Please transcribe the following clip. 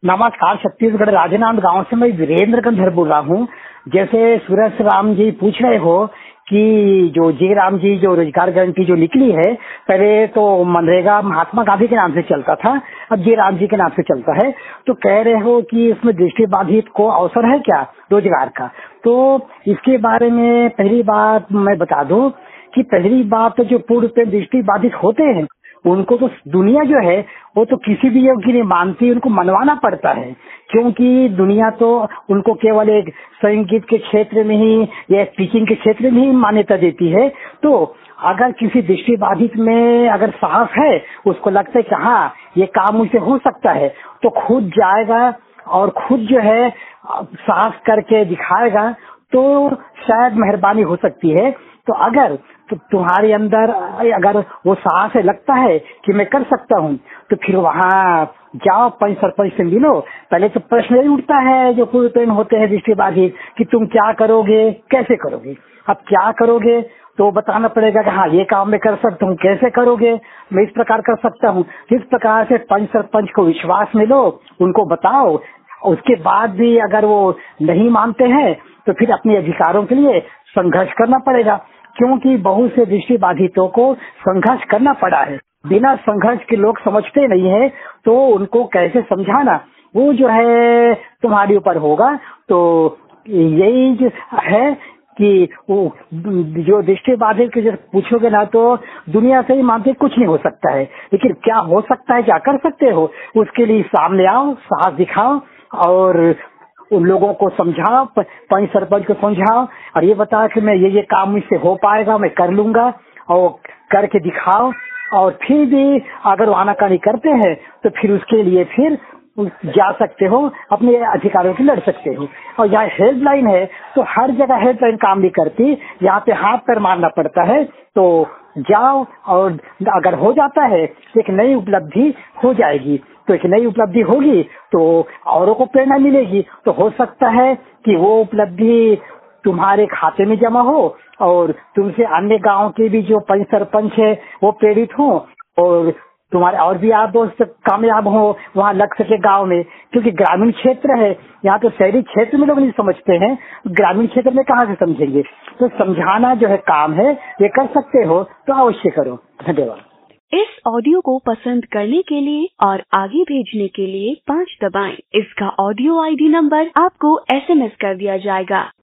नमस्कार, छत्तीसगढ़ राजनांद गांव से मैं वीरेंद्र गंधर बोल रहा हूँ। जैसे सूरज राम जी पूछ रहे हो कि जो जय राम जी जो रोजगार गारंटी जो निकली है, पहले तो मनरेगा महात्मा गांधी के नाम से चलता था, अब जय राम जी के नाम से चलता है। तो कह रहे हो कि इसमें दृष्टिबाधित को अवसर है क्या रोजगार का? तो इसके बारे में पहली बात मैं बता दूं कि पहली बात तो जो पूर्ण पे दृष्टिबाधित होते हैं उनको तो दुनिया जो है वो तो किसी भी योग की नहीं मानती, उनको मनवाना पड़ता है, क्योंकि दुनिया तो उनको केवल एक संगीत के क्षेत्र में ही या टीचिंग के क्षेत्र में ही मान्यता देती है। तो अगर किसी दृष्टिबाधित में अगर साहस है, उसको लगता है कि हाँ ये काम मुझसे हो सकता है, तो खुद जाएगा और खुद जो है साहस करके दिखाएगा, तो शायद मेहरबानी हो सकती है। तो अगर तुम्हारे अंदर अगर वो साहस है, लगता है कि मैं कर सकता हूँ, तो फिर वहाँ जाओ, पंच सरपंच से मिलो। पहले तो प्रश्न यही उठता है जो पूर्ण पेन होते हैं दृष्टिबाधित कि तुम क्या करोगे, कैसे करोगे। अब क्या करोगे तो बताना पड़ेगा कि हाँ ये काम मैं कर सकता हूँ। कैसे करोगे? मैं इस प्रकार कर सकता हूँ। जिस प्रकार से पंच सरपंच को विश्वास में लो, उनको बताओ। उसके बाद भी अगर वो नहीं मानते हैं तो फिर अपने अधिकारों के लिए संघर्ष करना पड़ेगा, क्योंकि बहुत से दृष्टिबाधितों को संघर्ष करना पड़ा है। बिना संघर्ष के लोग समझते नहीं है, तो उनको कैसे समझाना वो जो है तुम्हारे ऊपर होगा। तो यही जो है कि वो जो दृष्टिबाधित के जब पूछोगे ना, तो दुनिया से ही मानते कुछ नहीं हो सकता है, लेकिन क्या हो सकता है, क्या कर सकते हो, उसके लिए सामने आओ, साहस दिखाओ और उन लोगों को समझाओ, पंच सरपंच को समझाओ और ये बताओ कि मैं ये काम मुझसे हो पाएगा, मैं कर लूंगा, और करके दिखाओ। और फिर भी अगर वो आनाकानी करते हैं तो फिर उसके लिए फिर जा सकते हो, अपने अधिकारों की लड़ सकते हो। और यहाँ हेल्पलाइन है, तो हर जगह हेल्पलाइन काम नहीं करती, यहाँ पे हाथ पैर मारना पड़ता है। तो जाओ और अगर हो जाता है तो एक नई उपलब्धि हो जाएगी, तो एक नई उपलब्धि होगी तो औरों को प्रेरणा मिलेगी। तो हो सकता है कि वो उपलब्धि तुम्हारे खाते में जमा हो और तुमसे अन्य गांव के भी जो पंच सरपंच है वो प्रेरित हो और तुम्हारे और भी आप दोस्त कामयाब हो वहाँ लग सके गांव में। क्योंकि ग्रामीण क्षेत्र है, यहाँ तो शहरी क्षेत्र में लोग नहीं समझते हैं, ग्रामीण क्षेत्र में कहाँ से समझेंगे। तो समझाना जो है काम है, ये कर सकते हो तो अवश्य करो। धन्यवाद। इस ऑडियो को पसंद करने के लिए और आगे भेजने के लिए 5 दबाएं। इसका ऑडियो ID नंबर आपको SMS कर दिया जाएगा।